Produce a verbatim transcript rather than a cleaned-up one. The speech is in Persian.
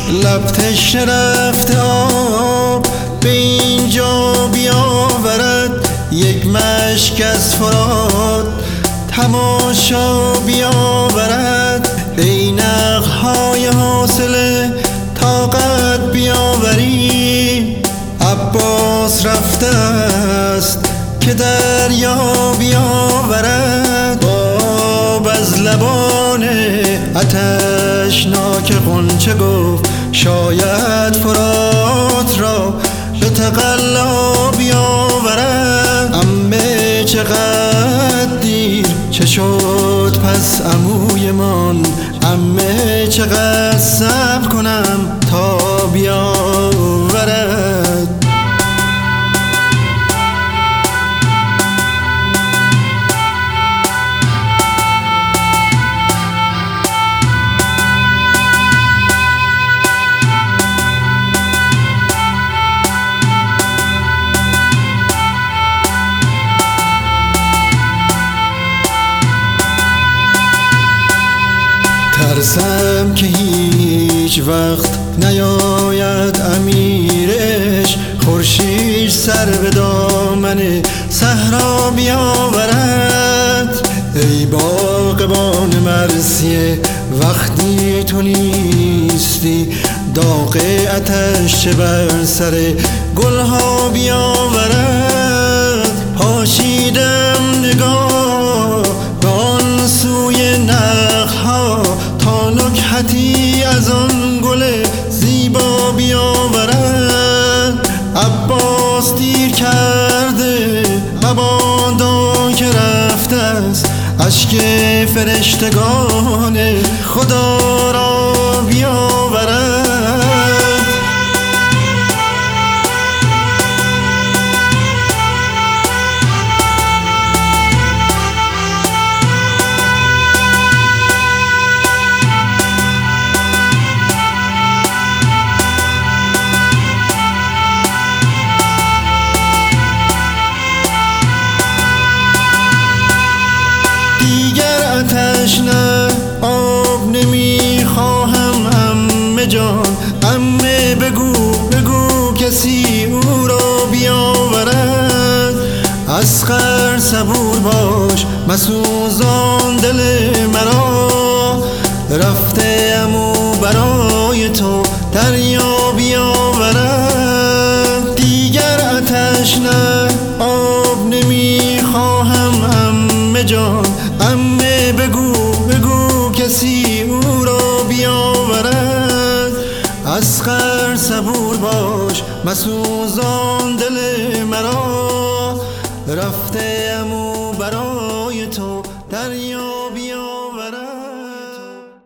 لب تشنه رفته آب به اینجا بیاورد، یک مشک از فرات تماشا بیاورد. ای نقهای حاصله طاقت بیاوری، عباس رفته است که دریا بیاورد. آب از لبان آتشناک غنچه گفت شاید فرات را به تقلا بیاورد. عمه چقدر دیر چه شد پس عموی من، عمه چقدر صبر کنم تا بیاورد. ترسم که هیچ وقت نیاید امیرش، خورشید سر به دامن صحرا بیاورد. ای باغبان مرثیه وقتی تو نیستی، داغ آتش چه بر سر گلها بیاورد. پاشیدم نگاه به آن سوی نخها تا نکهتی از آن گل زیبا بیاورد. عباس دیر کرده مبادا که رفته است، اشک فرشتگان خدا را بیاورد. دیگر آتش نه آب نمیخواهم عمه جان، عمه بگو بگو کسی او را بیاورد. اصغر صبور باش مسوزان دل مرا، رفته عمو برای تو دریا بیاورد. دیگر آتش نه آب نمیخواهم عمه جان، عمه بگو بگو کسی او را بیاورد. اصغر صبور باش مسوزان دل مرا، رفته